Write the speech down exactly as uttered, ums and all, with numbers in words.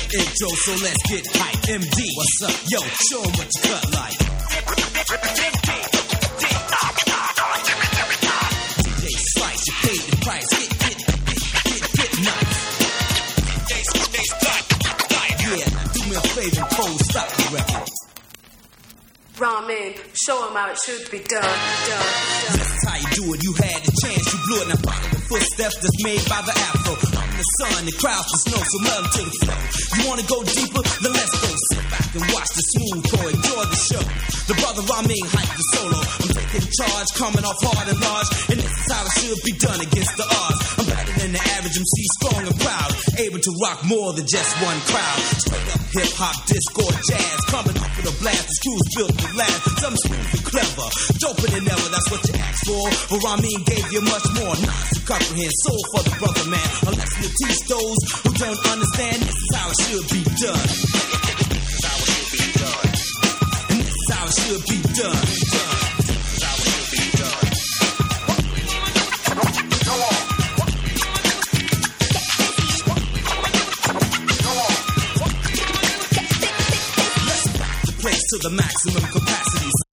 intro, so let's get hype. M D, what's up? Yo, show 'em what you cut like. D J Slice, you paid the price. Get, get, get, get, get nice. Yeah, do me a favor and cold stop the record. Ramen, show 'em how it should be done, done, done. This is how you do it. You had the chance, you blew it. Now follow the footsteps that's made by the afro. I'm the sun, the crowd's the snow, so melt to the flow. You wanna go deeper? Then let's go. Sit back and watch the smooth go. Enjoy the show. The brother Ramin hype the solo. I'm taking charge, coming off hard and large, and this is how it should be done against the odds. I'm better than the average M C, strong and proud, able to rock more than just one crowd. Straight up hip hop, disco, or jazz, coming off with a blast. The screws built to last. Some smooth and clever, doper than ever. That's what you asked for. But Ramin gave you much more. Not to comprehend, soul for the brother man. A lesson to teach those who don't understand. This is how it should be done. This is how it should be done. And this is how it should be done. This is how it should be done. Go on. Let's rock the place to the maximum capacity.